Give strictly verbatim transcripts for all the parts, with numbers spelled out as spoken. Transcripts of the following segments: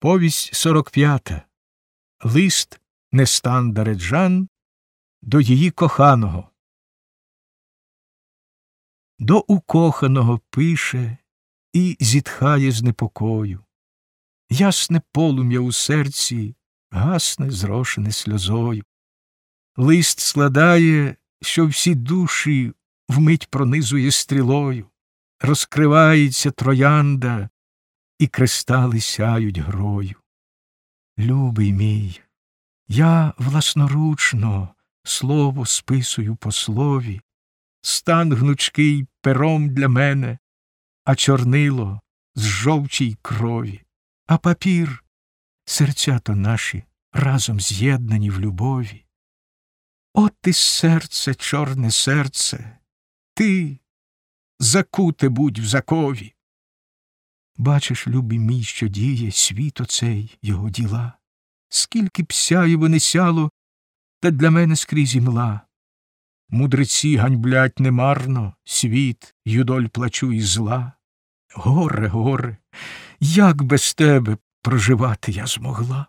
Повість сорок п'ята. Лист Нестан Дареджан до її коханого. До укоханого пише і зітхає з непокою. Ясне полум'я у серці гасне, зрошене сльозою. Лист складає, що всі душі вмить пронизує стрілою. Розкривається троянда, і кристали сяють грою. Любий мій, я власноручно слово списую по слові, стан гнучкий пером для мене, а чорнило з жовчій крові, а папір — серця-то наші разом з'єднані в любові. От ти серце, чорне серце, ти закуте будь в закові. Бачиш, любий мій, що діє світ оцей його діла, скільки б сяєво не сяло, та для мене скрізь імла. Мудреці ганьблять немарно світ, юдоль плачу і зла. Горе, горе, як без тебе проживати я змогла?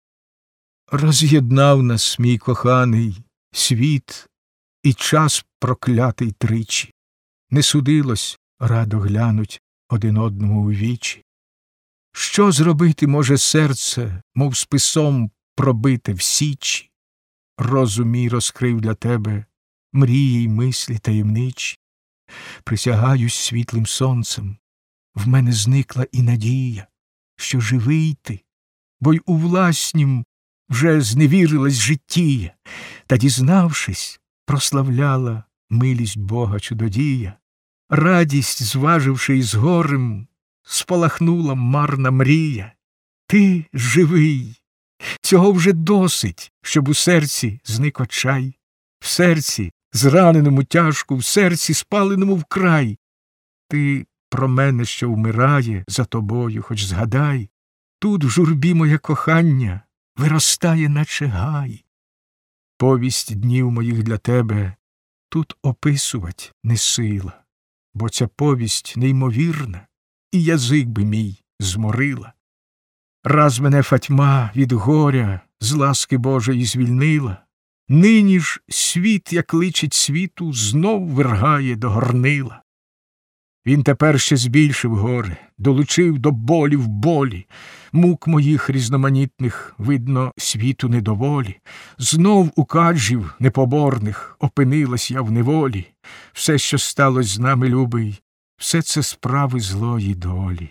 Роз'єднав нас, мій коханий, світ і час проклятий тричі. Не судилось радо глянуть один одному у вічі. Що зробити може серце, мов списом пробите в січі? Розум мій розкрив для тебе мрії й мислі таємничі. Присягаюсь світлим сонцем, в мене зникла і надія, що живий ти, бо й у власнім вже зневірилась життія, та, дізнавшись, прославляла милість Бога чудодія. Радість, зваживши із горем, спалахнула марна мрія. Ти живий, цього вже досить, щоб у серці зник очай, в серці зраненому тяжку, в серці спаленому вкрай. Ти про мене, що вмирає за тобою, хоч згадай, тут в журбі моє кохання виростає, наче гай. Повість днів моїх для тебе тут описувать не сила, бо ця повість неймовірна, і язик би мій зморила. Раз мене фатьма від горя з ласки Божої звільнила, нині ж світ, як личить світу, знов вергає до горнила. Він тепер ще збільшив горе, долучив до болів болі, мук моїх різноманітних, видно, світу недоволі. Знов у каджів непоборних опинилась я в неволі. Все, що сталось з нами, любий, все це справи злої долі.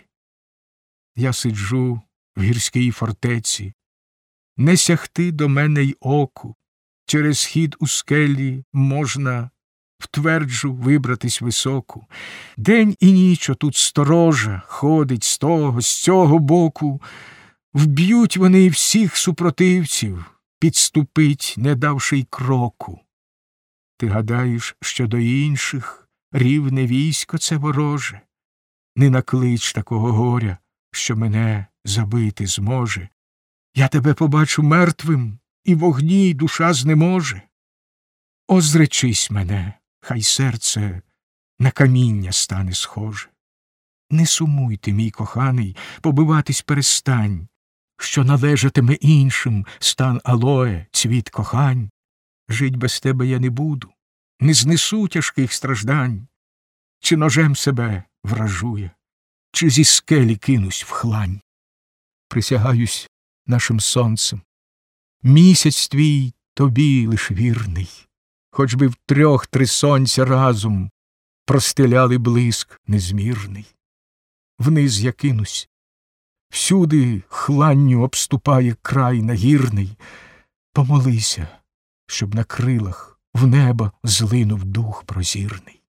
Я сиджу в гірській фортеці, не сягти до мене й оку, через хід у скелі можна втверджу вибратись високу. День і ніч отут сторожа ходить з того, з цього боку. Вб'ють вони всіх супротивців, підступить, не давши й кроку. Ти гадаєш, що до інших рівне військо це вороже? Не наклич такого горя, що мене забити зможе. Я тебе побачу мертвим, і в вогні душа знеможе. О, зречись мене, хай серце на каміння стане схоже. Не сумуй ти, мій коханий, побиватись перестань, що належатиме іншим стан алоє, цвіт кохань. Жить без тебе я не буду, не знесу тяжких страждань. Чи ножем себе вражує, чи зі скелі кинусь в хлань. Присягаюсь нашим сонцем, місяць твій тобі лиш вірний, хоч би втрьох три сонця разом простеляли блиск незмірний. Вниз я кинусь, всюди хланню обступає край нагірний. Помолися, щоб на крилах в небо злинув дух прозірний.